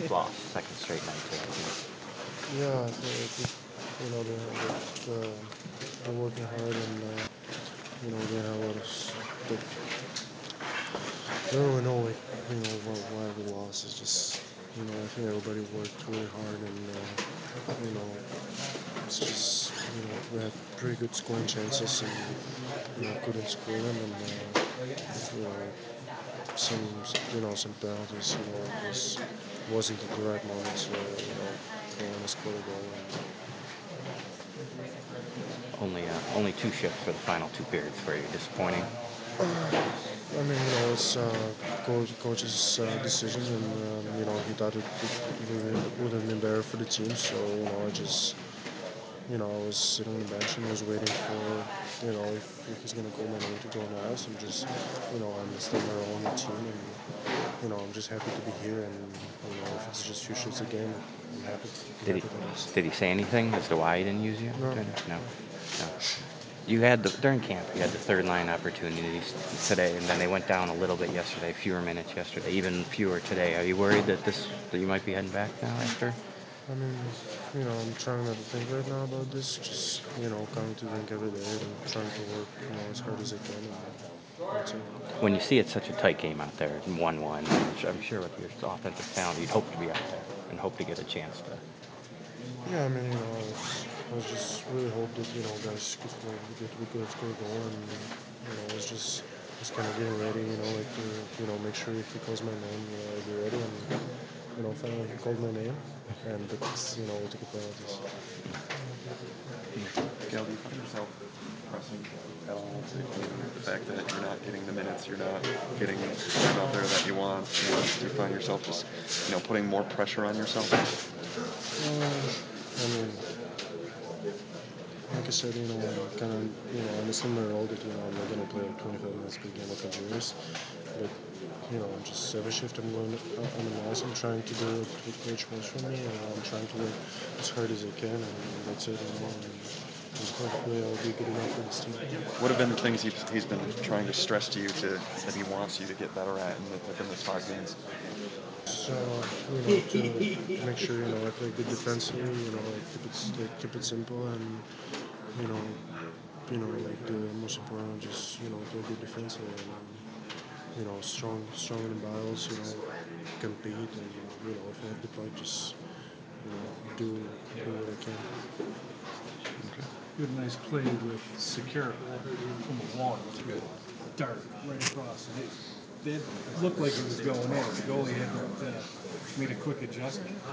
Plymouth lost second straight night too, I think. Yeah, they're working hard and they have a lot of I don't really know why we lost. It's just I think everybody worked really hard and it's just we had pretty good scoring chances and couldn't score them and you know some penalties just wasn't at the right moments where they want to score a goal. Only two shifts for the final two periods for you. Disappointing. I mean, it's coach's decision, and he thought it would have been better for the team. So I just I was sitting on the bench and was waiting for if he's gonna call my name to go on the ice. I'm just I'm still my role on the team, and I'm just happy to be here. And if it's just few shifts a game, I'm happy. Did he Happy with this. did he say anything as to why he didn't use you? No. No. No. You had during camp. You had the third line opportunities today, and then they went down a little bit yesterday. Fewer minutes yesterday, even fewer today. Are you worried that you might be heading back now after? I mean, I'm trying not to think right now about this. Just, coming to drink every day and trying to work, as hard as I can. And that's it. When you see it's such a tight game out there, 1-1, I'm sure with your offensive talent, you'd hope to be out there and hope to get a chance to. Yeah, I mean, I was just really hope that, guys we could score a goal. And, I was just kind of getting ready, like to, make sure if he calls my name, I'll be ready. And, finally he called my name. And, but, we took a penalties. Gal, do you find yourself pressing at all? The fact that you're not getting the minutes, you're not getting the time out there that you want. Do you find yourself just, putting more pressure on yourself? I mean, like I said, I'm kind of, I understand my role that, I'm not going to play like 25 minutes per game like a juniors. But, I'm just every shift I'm going on the ice, I'm trying to do what coach wants from me. I'm trying to work as hard as I can, and that's it. And hopefully I'll be good enough for this team. What have been the things he's been trying to stress to you that he wants you to get better at within those 5 games? So, to make sure, I play good defensively, keep it simple and, you know, like the most important, just, play good defensively and, strong in the battles, compete and, if I have the puck, just, do what I can. You had a nice play with Secure from a wall. You threw a dart right across. It looked like it was going in. The goalie hadn't made a quick adjustment.